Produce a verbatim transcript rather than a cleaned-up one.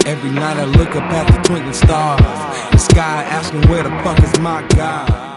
Every night I look up at the twinkling stars, the sky asking where the fuck is my God.